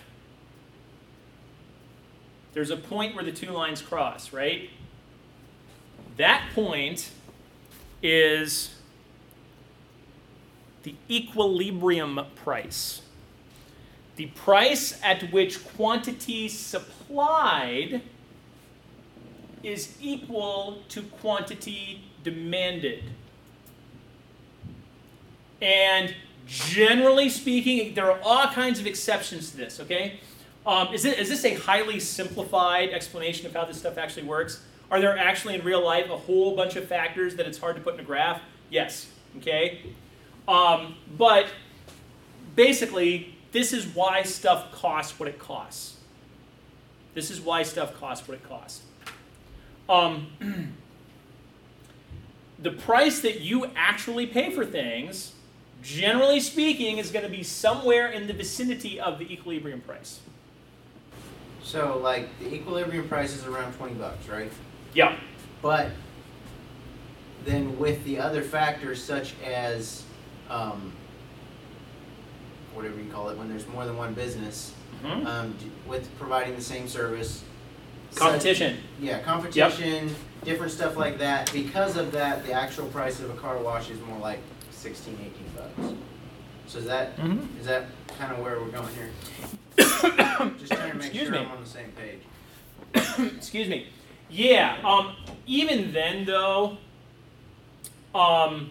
There's a point where the two lines cross, right? That point is the equilibrium price. The price at which quantity supplied is equal to quantity demanded. And generally speaking, there are all kinds of exceptions to this, okay? Um, is, it, is this a highly simplified explanation of how this stuff actually works? Are there actually in real life a whole bunch of factors that it's hard to put in a graph? Yes, okay? Um, but basically, this is why stuff costs what it costs. This is why stuff costs what it costs. Um, the price that you actually pay for things, generally speaking, is going to be somewhere in the vicinity of the equilibrium price.
So, like, the equilibrium price is around twenty bucks, right?
Yeah.
But then with the other factors such as um, whatever you call it, when there's more than one business,
Mhm.
um, d- with providing the same service. such-
Competition.
yeah, competition, different stuff like that. Because of that, the actual price of a car wash is more like sixteen, eighteen bucks. So is that
Mhm.
is that kind of where we're going here? Just trying to make
Excuse
sure
me.
I'm on the same page.
Excuse me. Yeah. Um. Even then, though. Um.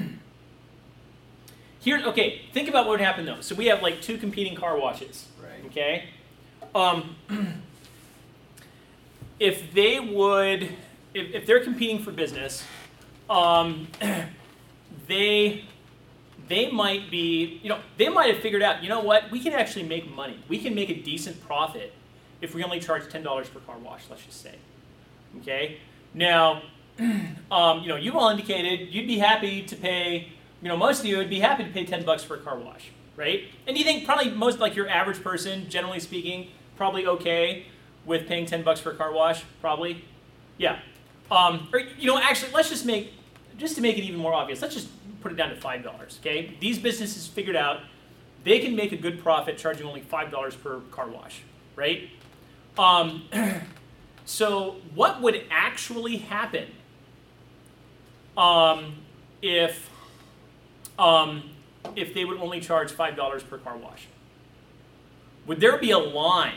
Here. Okay. Think about what would happen though. So we have like two competing car washes.
Right.
Okay. Um. If they would, if, if they're competing for business, um, they they might be, you know, they might have figured out, you know what, we can actually make money. We can make a decent profit if we only charge ten dollars per car wash, let's just say. Okay? Now, um, you know, you've all indicated you'd be happy to pay, you know, most of you would be happy to pay ten bucks for a car wash, right? And you think probably most, like your average person, generally speaking, probably okay with paying ten bucks for a car wash, probably? Yeah. Um, or, you know, actually, let's just make, just to make it even more obvious, let's just put it down to five dollars, okay? These businesses figured out they can make a good profit charging only five dollars per car wash, right? Um, so what would actually happen um, if, um, if they would only charge five dollars per car wash? Would there be a line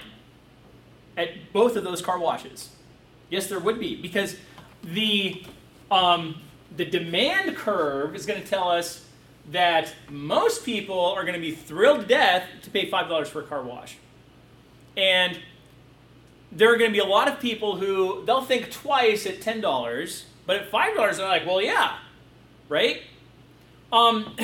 at both of those car washes? Yes, there would be, because the um, the demand curve is going to tell us that most people are going to be thrilled to death to pay five dollars for a car wash. And there are going to be a lot of people who, they'll think twice at ten dollars, but at five dollars they're like, well, yeah, right? Um,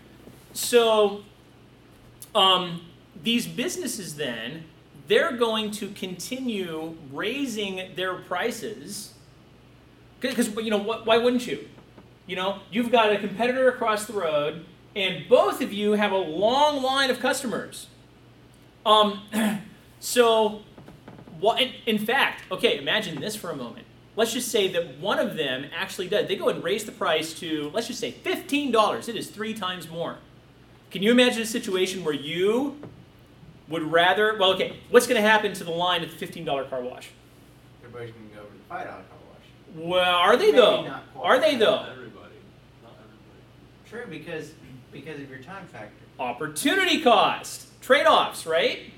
so um, these businesses then, they're going to continue raising their prices because, you know, wh- why wouldn't you? You know, you've got a competitor across the road, and both of you have a long line of customers. Um, so, what? In, in fact, okay, imagine this for a moment. Let's just say that one of them actually does. They go and raise the price to, let's just say, fifteen dollars. It is three times more. Can you imagine a situation where you would rather, well, okay, what's going to happen to the line at the fifteen dollar car wash?
Everybody's going to go over to the five dollar car wash.
Well, are they
Maybe
though?
not quite.
Are they
Not
though?
everybody. Not everybody.
True, because because of your time factor.
Opportunity cost, trade-offs, right?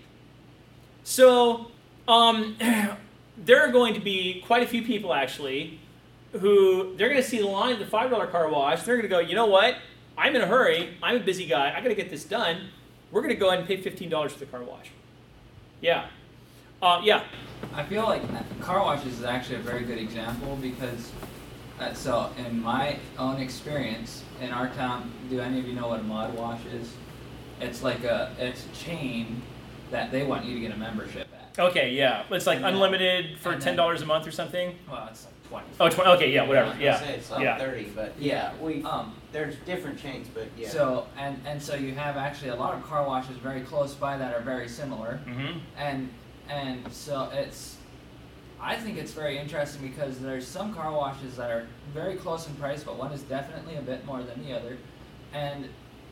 So, um, there are going to be quite a few people actually who, they're going to see the line at the five dollar car wash, they're going to go, you know what, I'm in a hurry, I'm a busy guy, I got to get this done, we're going to go ahead and pay fifteen dollars for the car wash. Yeah. Uh, yeah.
I feel like car washes is actually a very good example because, uh, so in my own experience in our town, do any of you know what a mod wash is? It's like a it's a chain that they want you to get a membership at.
Okay, yeah. It's like
And then-
unlimited for
and
ten
then-
dollars a month or something.
Well, it's like twenty.
Oh, twenty. Okay, yeah,
I
whatever.
was gonna
Yeah.
say it's like
Yeah.
thirty, but yeah, we
Um,
there's different chains, but yeah.
So and and so you have actually a lot of car washes very close by that are very similar.
Mm-hmm.
And and so it's, I think it's very interesting because there's some car washes that are very close in price, but one is definitely a bit more than the other, and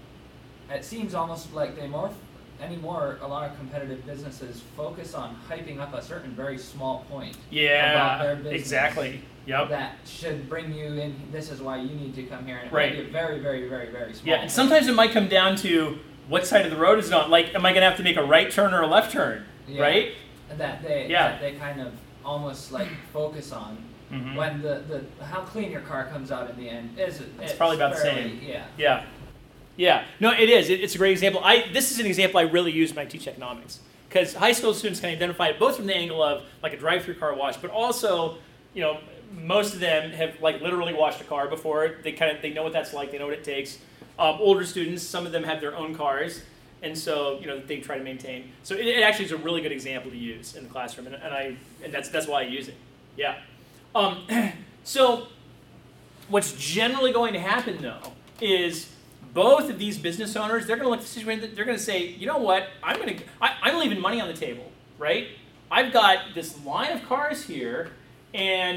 it seems almost like they more anymore a lot of competitive businesses focus on hyping up a certain very small point about their
Yeah.
business
Exactly. Yep.
that should bring you in. This is why you need to come here, and it
Right.
might be a very very very very small.
Yeah. And
point.
sometimes it might come down to what side of the road is it on. Like, am I going to have to make a right turn or a left turn?
Yeah.
Right.
that they
Yeah.
that they kind of almost like focus on.
Mm-hmm.
When the, the how clean your car comes out in the end is it's,
probably about the
fairly-
same.
Yeah.
Yeah. Yeah. No, it is. It, it's a great example. I this is an example I really use when I teach economics because high school students can identify it both from the angle of like a drive-through car wash, but also, you know, most of them have like literally washed a car before. They kind of they know what that's like. They know what it takes. Um, older students, some of them have their own cars, and so you know they try to maintain. So it, it actually is a really good example to use in the classroom, and, and I and that's that's why I use it. Yeah. Um, so what's generally going to happen though is both of these business owners, they're going to look at the situation, they're going to say, you know what, I'm going to, I, I'm leaving money on the table, right? I've got this line of cars here, and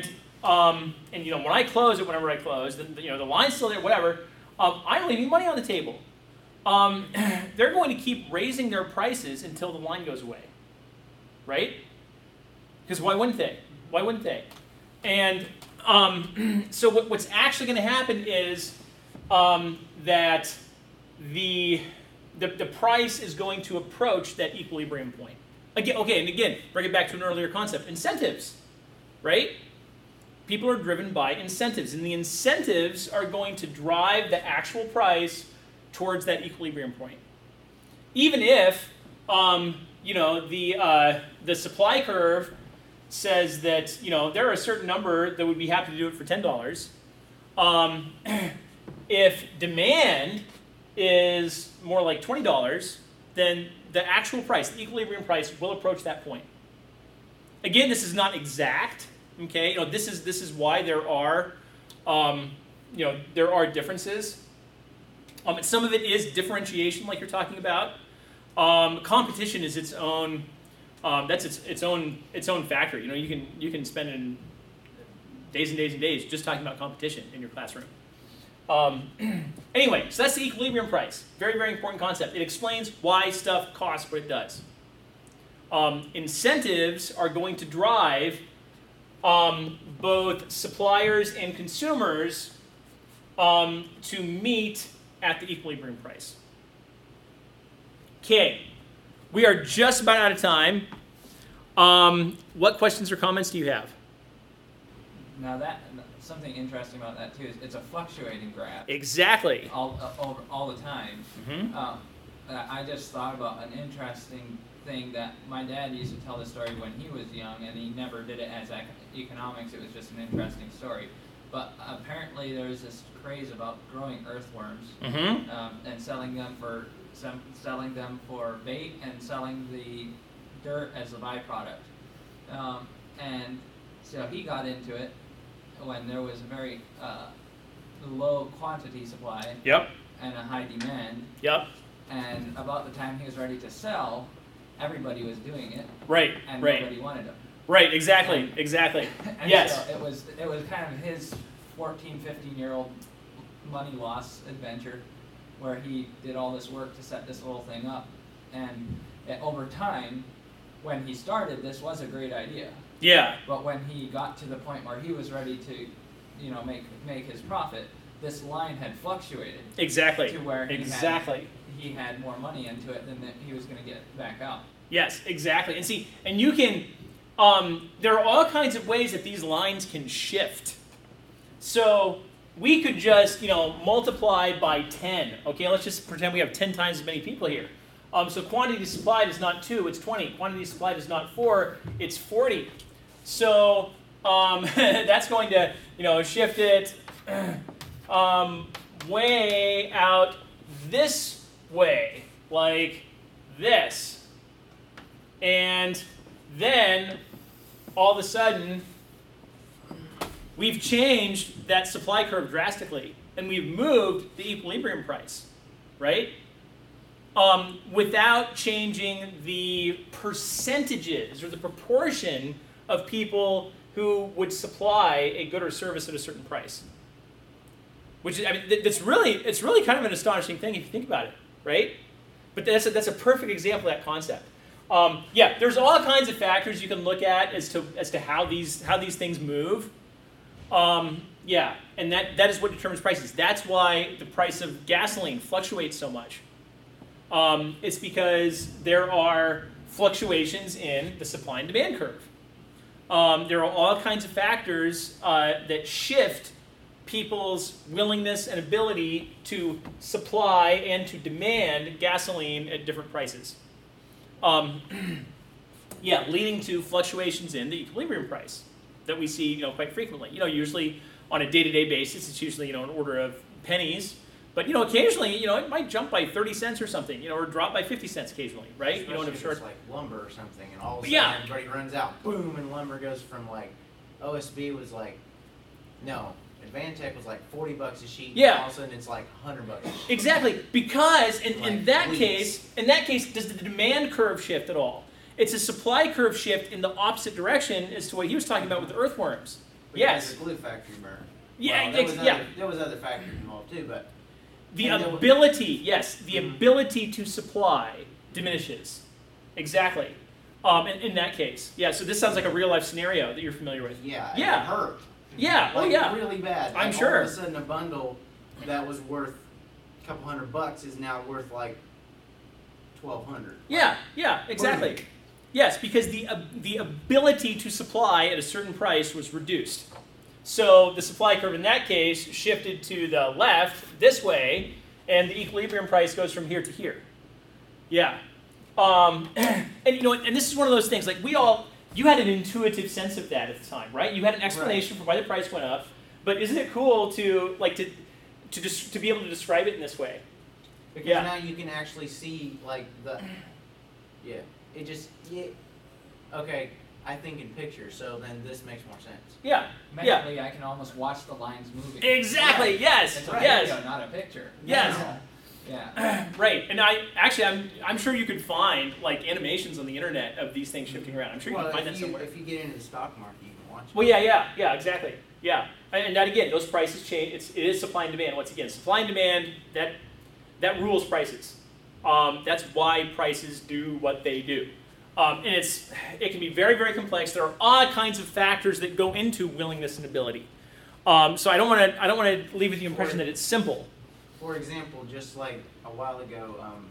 um, and you know when I close it, whenever I close, then you know the line's still there, whatever. Um, I'm leaving money on the table. Um, they're going to keep raising their prices until the line goes away, right? Because why wouldn't they? Why wouldn't they? And um, so what, what's actually going to happen is um, that the, the the price is going to approach that equilibrium point. Again, okay, and again, bring it back to an earlier concept: incentives, right? People are driven by incentives, and the incentives are going to drive the actual price towards that equilibrium point. Even if um, you know the uh, the supply curve says that you know there are a certain number that would be happy to do it for ten dollars. Um, if demand is more like twenty dollars, then the actual price, the equilibrium price, will approach that point. Again, this is not exact. Okay, you know this is this is why there are um, you know there are differences. Um, some of it is differentiation, like you're talking about. Um, competition is its own. Um, that's its its own its own factor. You know, you can you can spend in days and days and days just talking about competition in your classroom. Um, anyway, so that's the equilibrium price. Very very important concept. It explains why stuff costs what it does. Um, incentives are going to drive um, both suppliers and consumers um, to meet at the equilibrium price. Okay, we are just about out of time. Um, what questions or comments do you have?
Now that something interesting about that too is it's a fluctuating graph.
Exactly.
All uh, over all the time.
Mm-hmm.
Um, I just thought about an interesting thing that my dad used to tell the story when he was young, and he never did it as ec- economics. It was just an interesting story. But apparently there's this craze about growing earthworms
Mm-hmm.
um, and selling them for some, selling them for bait and selling the dirt as a byproduct. Um, and so he got into it when there was a very uh, low quantity supply
Yep.
and a high demand.
Yep.
And about the time he was ready to sell, everybody was doing it,
Right.
and
Right.
nobody wanted them.
Right. Exactly. Exactly.
And
Yes.
so it was it was kind of his fourteen, fifteen year old money loss adventure where he did all this work to set this little thing up. And uh, over time, when he started, this was a great idea.
Yeah.
But when he got to the point where he was ready to, you know, make make his profit, this line had fluctuated
Exactly.
to where he
Exactly.
had he had more money into it than that he was going to get back out.
Yes, exactly. And see, and you can, um, there are all kinds of ways that these lines can shift. So we could just, you know, multiply by ten. Okay, let's just pretend we have ten times as many people here. Um, so quantity supplied is not two, it's twenty. Quantity supplied is not four, it's forty. So um, that's going to, you know, shift it um, way out this way, like this. And then all of a sudden, we've changed that supply curve drastically, and we've moved the equilibrium price, right? Um, without changing the percentages or the proportion of people who would supply a good or service at a certain price. Which is, I mean, that's really, it's really kind of an astonishing thing if you think about it, right? But that's a, that's a perfect example of that concept. Um, yeah, there's all kinds of factors you can look at as to as to how these how these things move. Um, yeah, and that, that is what determines prices. That's why the price of gasoline fluctuates so much. Um, it's because there are fluctuations in the supply and demand curve. Um, there are all kinds of factors uh, that shift people's willingness and ability to supply and to demand gasoline at different prices. Um, yeah, leading to fluctuations in the equilibrium price that we see, you know, quite frequently. You know, usually on a day-to-day basis, it's usually, you know, an order of pennies. But, you know, occasionally, you know, it might jump by thirty cents or something, you know, or drop by fifty cents occasionally, right?
Especially
you know, in a
if
short.
it's like lumber or something, and all of a sudden
Yeah.
everybody runs out, boom, and lumber goes from like, O S B was like, no, Advantech was like forty bucks a sheet,
Yeah.
and all of a sudden it's like one hundred bucks a sheet.
Exactly, because in, in
Like,
that
please.
case, in that case, does the demand curve shift at all? It's a supply curve shift in the opposite direction as to what he was talking about with the earthworms,
because
Yes.
the glue factory burned.
Yeah,
Well, there
ex-
was
yeah.
other, there was other factors involved too, but
The
And there wa-
ability, yes, the ability to supply diminishes. Exactly. Um, in, in that case, yeah. So this sounds like a real life scenario that you're familiar with.
yeah,
Yeah.
it hurt.
Yeah. Oh
Like,
yeah.
really bad.
I'm
Like,
sure.
All of a sudden, a bundle that was worth a couple hundred bucks is now worth like twelve hundred.
Yeah. Yeah. Exactly. Yes, because the uh, the ability to supply at a certain price was reduced. So the supply curve in that case shifted to the left this way, and the equilibrium price goes from here to here. Yeah. Um, and you know, and this is one of those things. Like we all, you had an intuitive sense of that at the time, right? You had an explanation for why the price went up. But isn't it cool to like to to just to be able to describe it in this way?
Because
Yeah.
now you can actually see like the yeah. It just yeah. Okay, I think in pictures, so then this makes more sense.
Yeah. Yeah.
Mentally, I can almost watch the lines moving.
Exactly.
Right.
Yes.
It's a
Yes.
video, not a picture.
Yes.
Yeah. Yeah.
Right, and I actually, I'm I'm sure you could find like animations on the internet of these things shifting around. I'm sure you
well,
can find
if
that
you,
somewhere.
if you get into the stock market, you can watch it.
Well, yeah, yeah, yeah, exactly, yeah. And, and that again, those prices change. It's it is supply and demand. Once again, supply and demand that that rules prices. Um, that's why prices do what they do. Um, and it's it can be very very complex. There are all kinds of factors that go into willingness and ability. Um, so I don't want to I don't want to leave with the impression that it's simple.
For example, just like a while ago, um,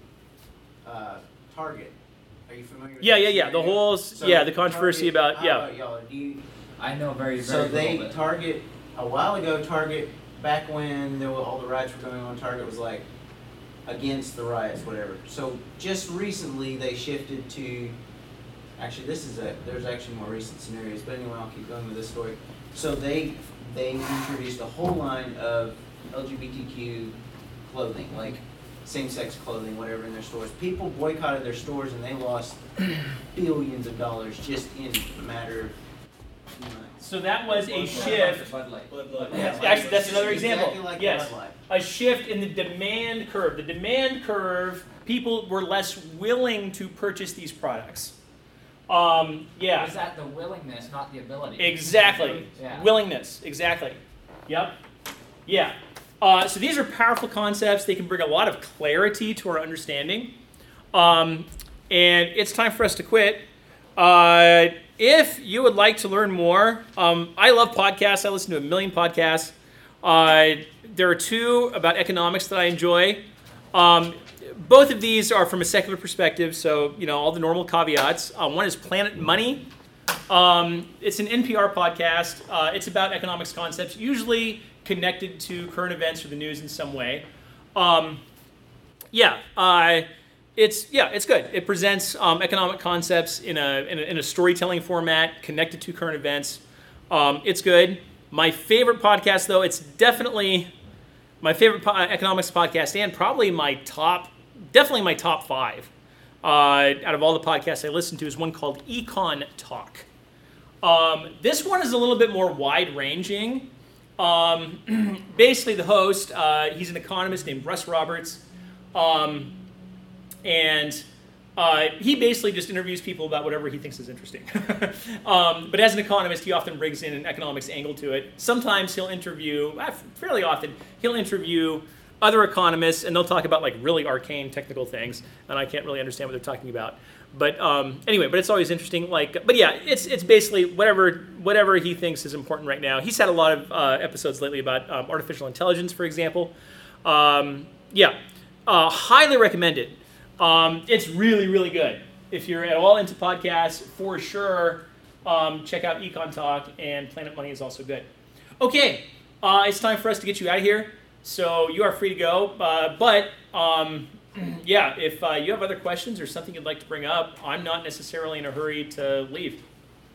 uh, Target. Are you familiar with
Yeah,
that
yeah, yeah. The
scenario?
whole
So
yeah, the controversy
Target-
about
how
yeah.
about y'all? Do you,
I know very, very
so they
little bit.
Target a while ago. Target back when there were all the riots were going on. Target was like against the riots, whatever. So just recently they shifted to. Actually, this is a. There's actually more recent scenarios, but anyway, I'll keep going with this story. So they they introduced a whole line of L G B T Q clothing, like same-sex clothing, whatever, in their stores. People boycotted their stores and they lost billions of dollars just in a matter of months.
So that was a
Bud Light.
shift.
Bud Light.
Bud Light.
Yeah,
Like,
actually, that's
it's
another
exactly
example.
like
Yes.
Bud Light.
A shift in the demand curve. The demand curve, people were less willing to purchase these products. Um, yeah,
Is that the willingness, not the ability?
exactly.
Yeah.
Willingness, exactly. Yep. Yeah. Uh, so these are powerful concepts. They can bring a lot of clarity to our understanding. Um, and it's time for us to quit. Uh, if you would like to learn more, um, I love podcasts. I listen to a million podcasts. Uh, there are two about economics that I enjoy. Um, both of these are from a secular perspective, so you know all the normal caveats. Uh, one is Planet Money. Um, it's an N P R podcast. Uh, it's about economics concepts, usually connected to current events or the news in some way. Um, yeah, uh, it's yeah, it's good. It presents um, economic concepts in a, in a in a storytelling format connected to current events. Um, it's good. My favorite podcast, though, it's definitely my favorite po- economics podcast, and probably my top, definitely my top five uh, out of all the podcasts I listen to is one called Econ Talk. Um, this one is a little bit more wide-ranging. Um, basically, the host, uh, he's an economist named Russ Roberts, um, and uh, he basically just interviews people about whatever he thinks is interesting. um, but as an economist, he often brings in an economics angle to it. Sometimes he'll interview, uh, fairly often, he'll interview other economists, and they'll talk about like really arcane technical things, and I can't really understand what they're talking about. But um, anyway, but it's always interesting. Like, but yeah, it's it's basically whatever whatever he thinks is important right now. He's had a lot of uh, episodes lately about um, artificial intelligence, for example. Um, yeah, uh, highly recommended. Um, it's really really good. If you're at all into podcasts, for sure, um, check out Econ Talk, and Planet Money is also good. Okay, uh, it's time for us to get you out of here. So you are free to go, uh, but. Um, Yeah, if uh, you have other questions or something you'd like to bring up, I'm not necessarily in a hurry to leave.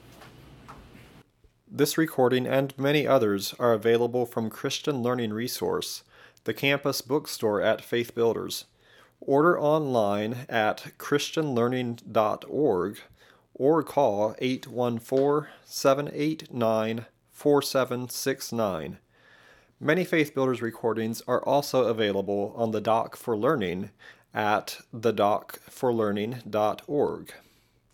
This recording and many others are available from Christian Learning Resource, the campus bookstore at Faith Builders. Order online at christian learning dot org or call eight one four, seven eight nine, four seven six nine. Many Faith Builders recordings are also available on the Dock for Learning at the dock for learning dot org.